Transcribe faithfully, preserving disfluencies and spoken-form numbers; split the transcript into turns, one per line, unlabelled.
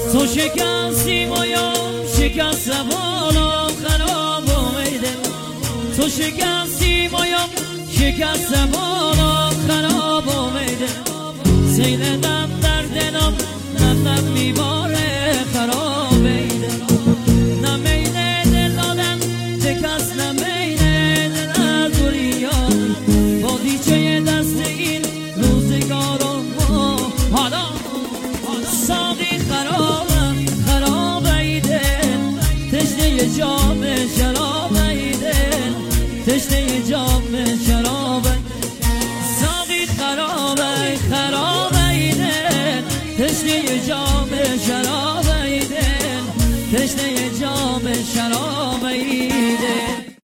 تو شکستی مایم شکست بالا خراب اومده تو شکستی مایم شکست بالا خراب اومده سیل دم در دلم نم نم میباره خراب ایده نمینه دل دادن دکست نمینه دل از دوریان با دیچه دست این روزگارم حالا ساقی خرابم خراب ایده تشنه جام شراب ایده تشنه جام شراب ساقی خرابه خراب ایده تشنه جام شراب ایده تشنه جام شراب